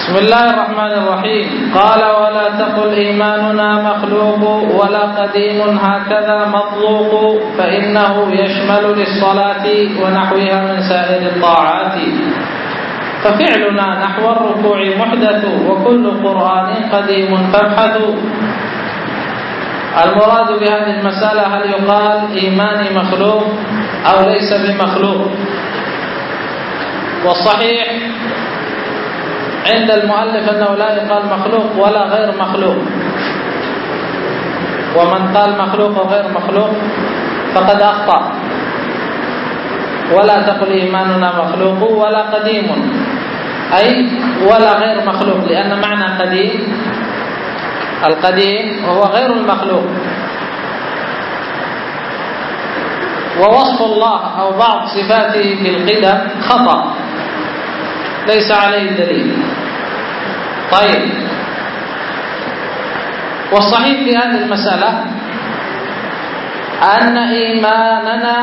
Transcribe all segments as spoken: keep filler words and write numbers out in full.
بسم الله الرحمن الرحيم. قال: ولا تقل إيماننا مخلوق ولا قديم هكذا مطلوق، فإنه يشمل للصلاة ونحوها من سائر الطاعات، ففعلنا نحو الركوع محدث، وكل قرآن قديم فابحثوا. المراد بهذه المسألة هل يقال إيماني مخلوق أو ليس بمخلوق؟ والصحيح عند المؤلف أنه لا يقال مخلوق ولا غير مخلوق، ومن قال مخلوق وغير مخلوق فقد أخطأ. ولا تقل إيماننا مخلوق ولا قديم، أي ولا غير مخلوق، لأن معنى قديم القديم وهو غير المخلوق. ووصف الله أو بعض صفاته بالقدم خطأ ليس عليه دليل. طيب، والصحيح في هذه المسألة أن إيماننا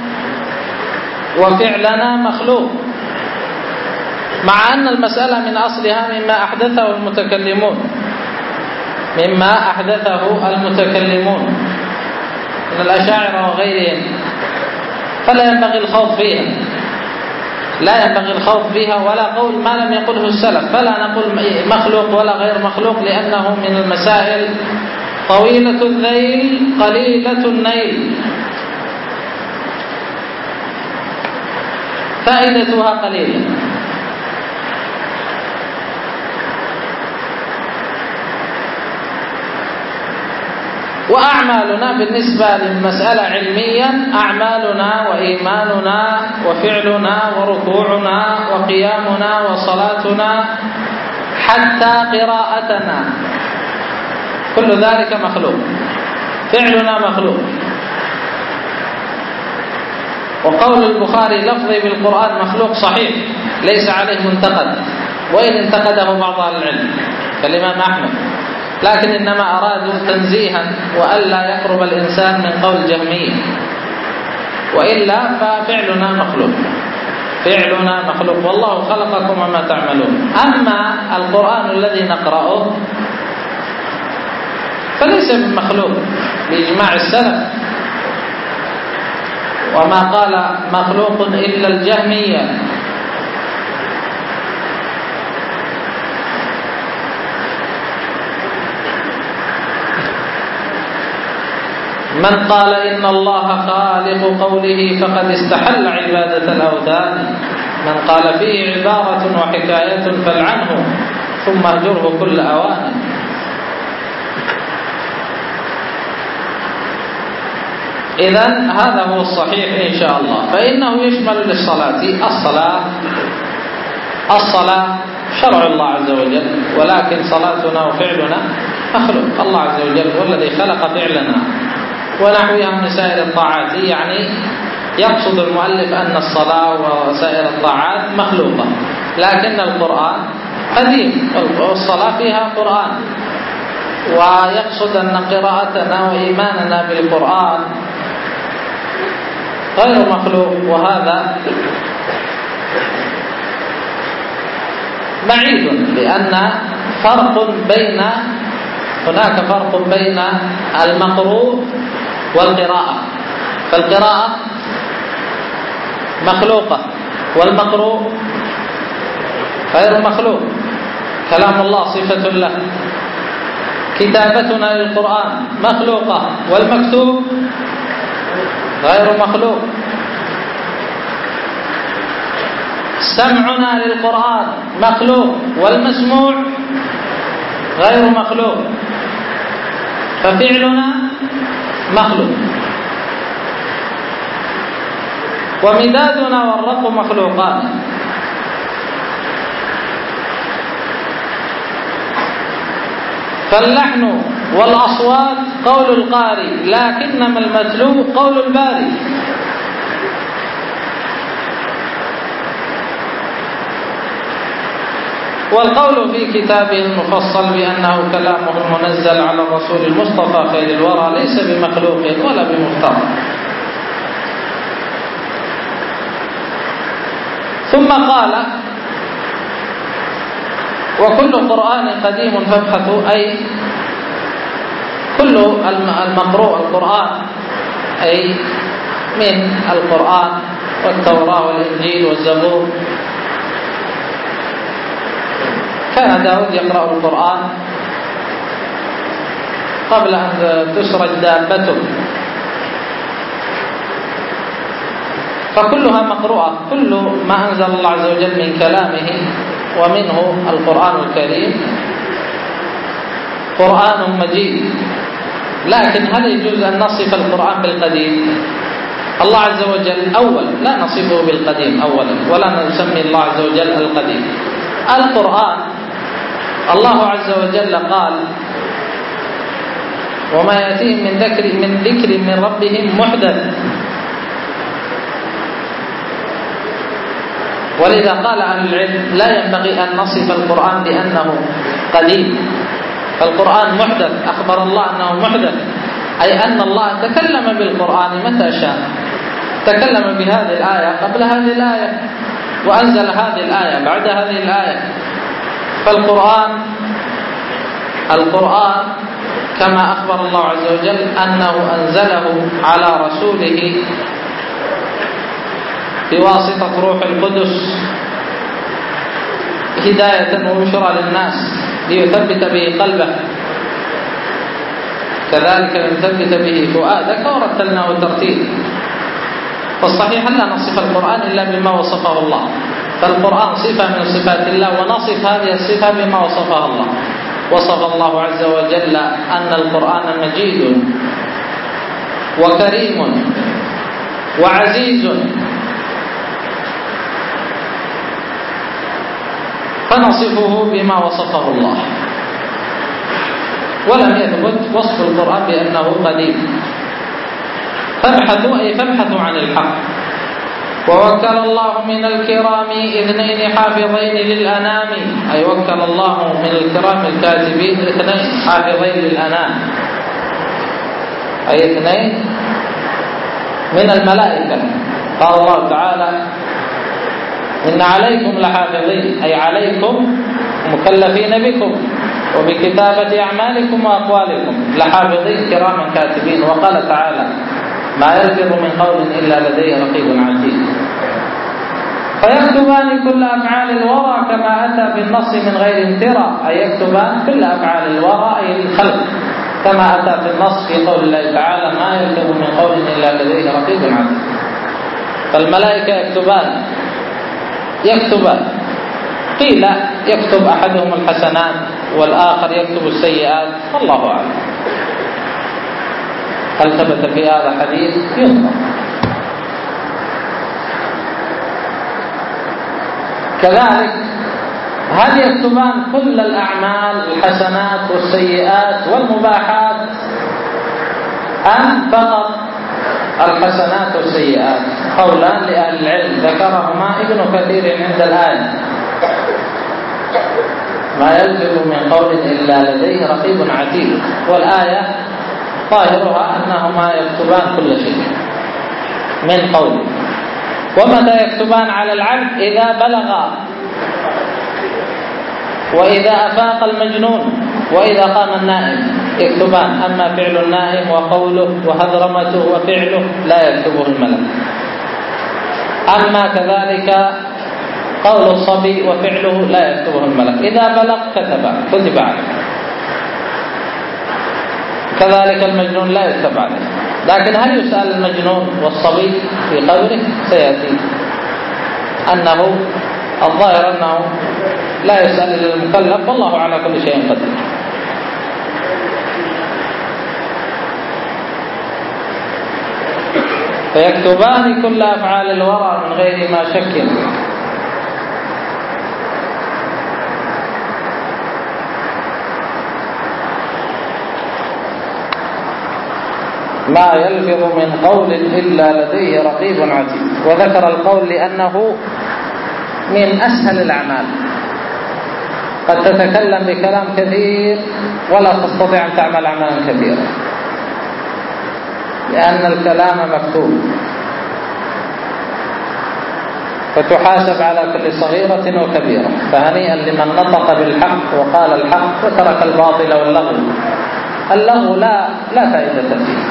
وفعلنا مخلوق، مع أن المسألة من أصلها مما أحدثه المتكلمون مما أحدثه المتكلمون من الأشاعرة وغيرهم، فلا ينبغي الخوض فيها لا ينبغي الخوض فيها ولا قول ما لم يقله السلف. فلا نقول مخلوق ولا غير مخلوق، لأنه من المسائل طويلة الذيل قليلة النيل، فائدتها قليلة. وأعمالنا بالنسبة للمسألة علميا أعمالنا وإيماننا وفعلنا وركوعنا وقيامنا وصلاتنا حتى قراءتنا كل ذلك مخلوق، فعلنا مخلوق. وقول البخاري لفظي بالقرآن مخلوق صحيح ليس عليه منتقد، وإن انتقده بعض أهل العلم كالإمام أحمد، لكن إنما أرادوا تنزيها وألا يقرب الإنسان من قول الجهمية، وإلا ففعلنا مخلوق فعلنا مخلوق والله خلقكم وما تعملون. أما القرآن الذي نقرأه فليس بمخلوق بإجماع السلف، وما قال مخلوق إلا الجهمية. من قال إن الله خالق قوله فقد استحل عبادة الأوثان، من قال فيه عبارة وحكاية فالعنه ثم اهجره كل أوان. إذن هذا هو الصحيح إن شاء الله، فإنه يشمل للصلاة الصلاة الصلاة شرع الله عز وجل، ولكن صلاتنا وفعلنا مخلوق. الله عز وجل هو الذي خلق فعلنا ونحوها من سائر الطاعات، يعني يقصد المؤلف أن الصلاة وسائر الطاعات مخلوقة، لكن القرآن قديم والصلاة فيها قرآن، ويقصد أن قراءتنا وإيماننا بالقرآن غير مخلوق، وهذا بعيد، لأن فرق بين هناك فرق بين المقروء والقراءة، فالقراءة مخلوقة والمقروء غير مخلوق. كلام الله صفة له، كتابتنا للقرآن مخلوقة والمكتوب غير مخلوق. سمعنا للقرآن مخلوق والمسموع غير مخلوق، ففعلنا مخلوق، ومدادنا والرق مخلوقان. فاللحن والأصوات قول القارئ، لكنما المتلو قول الباري. والقول في كتابه المفصل بأنه كلامه المنزل على الرسول المصطفى خير الورى ليس بمخلوق ولا بمفترض. ثم قال: وكل قرآن قديم فابحثوا، أي كل المقروء القرآن، أي من القرآن والتوراة والإنجيل والزبور. كان داود يقرأ القرآن قبل أن تسرج دابته، فكلها مقروءة، كل ما أنزل الله عز وجل من كلامه ومنه القرآن الكريم قرآن مجيد. لكن هل يجوز أن نصف القرآن بالقديم؟ الله عز وجل أول لا نصفه بالقديم أولا، ولا نسمي الله عز وجل القديم. القرآن الله عز وجل قال: وما يأتيهم من ذكر من ذكر من ربهم محدث. ولذا قال أهل العلم: لا ينبغي أن نصف القرآن بأنه قديم، فالقرآن محدث، أخبر الله أنه محدث، أي أن الله تكلم بالقرآن متى شاء، تكلم بهذه الآية قبل هذه الآية، وأنزل هذه الآية بعد هذه الآية. فالقرآن القرآن كما أخبر الله عز وجل أنه أنزله على رسوله بواسطة روح القدس هداية وبشرى للناس ليثبت به قلبه، كذلك لنثبت به فؤادك ورتلناه ترتيلا. فالصحيح لا نصف القرآن إلا بما وصفه الله، فالقرآن صفة من صفات الله، ونصف هذه الصفة بما وصفها الله. وصف الله عز وجل أن القرآن مجيد وكريم وعزيز، فنصفه بما وصفه الله. ولم يثبت وصف القرآن بأنه قديم. فابحثوا أي فابحثوا عن الحق. ووكل الله من الكرام اثنين حافظين للأنام، أي وكل الله من الكرام الكاتبين اثنين حافظين للأنام، أي اثنين من الملائكة. قال الله تعالى: إن عليكم لحافظين، أي عليكم مكلفين بكم وبكتابة أعمالكم وأقوالكم لحافظين كراما كاتبين. وقال تعالى: ما يلفظ من قول إلا لديه رقيب عتيد. فيكتبان كل أفعال الورى كما أتى بالنص من غير امتراء، أي يكتبان كل أفعال الورى أي الخلق كما أتى في النص في قول الله تعالى: ما يلفظ من قول إلا لديه رقيب عتيد. فالملائكة يكتبان يكتبان قيل يكتب أحدهم الحسنات والآخر يكتب السيئات، والله أعلم. هل ثبت في هذا حديث؟ ينظر. كذلك هل يكتبان كل الأعمال الحسنات والسيئات والمباحات أم فقط الحسنات والسيئات؟ قولان لأهل العلم ذكرهما ابن كثير عند الآية: ما يلفظ من قول إلا لديه رقيب عتيد. والآية ظاهرها أنهما يكتبان كل شيء من قول. ومتى يكتبان على العبد؟ إذا بلغ، وإذا أفاق المجنون، وإذا قام النائم يكتبان. أما فعل النائم وقوله وهذرمته وفعله لا يكتبه الملك. أما كذلك قول الصبي وفعله لا يكتبه الملك. إذا بلغ كتب كتب عليه. كذلك المجنون لا يكتب عليه. لكن هل يسأل المجنون والصبي في قبره؟ سيأتي أنه الظاهر أنه لا يسأل للمكلف، والله على كل شيء قدير. فيكتبان كل أفعال الورى من غير ما شك. ما يلفظ من قول إلا لديه رقيب عتيد. وذكر القول لأنه من أسهل الأعمال. قد تتكلم بكلام كثير ولا تستطيع أن تعمل عملا كثيرا، لأن الكلام مكتوب. فتحاسب على كل صغيرة وكبيرة. فهنيئا لمن نطق بالحق وقال الحق وترك الباطل واللغو. اللغو لا لا فائدة فيه.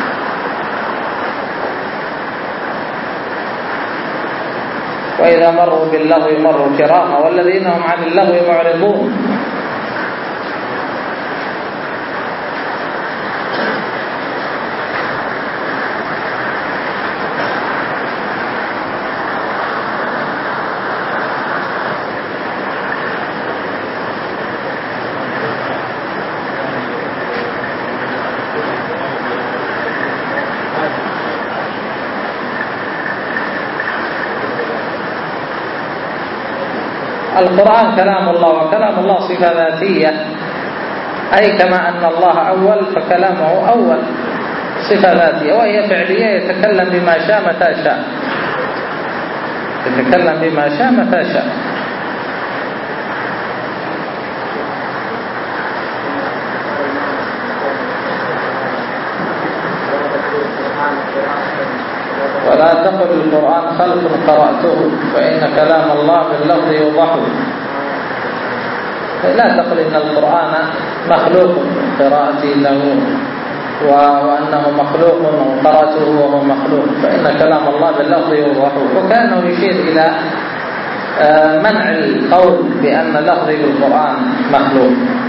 وإذا مروا باللغو مروا كراما والذين هم عن اللغو معرضون. القرآن كلام الله، وكلام الله صفة ذاتية، أي كما أن الله أول فكلامه أول صفة ذاتية، وهي فعلية يتكلم بما شاء متى شاء، يتكلم بما شاء متى شاء. ولا تقل القرآن خلق قرأته فإن كلام الله باللفظ يوضح. لا تقل إن القرآن مخلوق قراءتي له وأنه مخلوق وقرأته وهو مخلوق، فإن كلام الله باللفظ يوضح. وكأنه يشير إلى منع القول بأن لفظ القرآن مخلوق.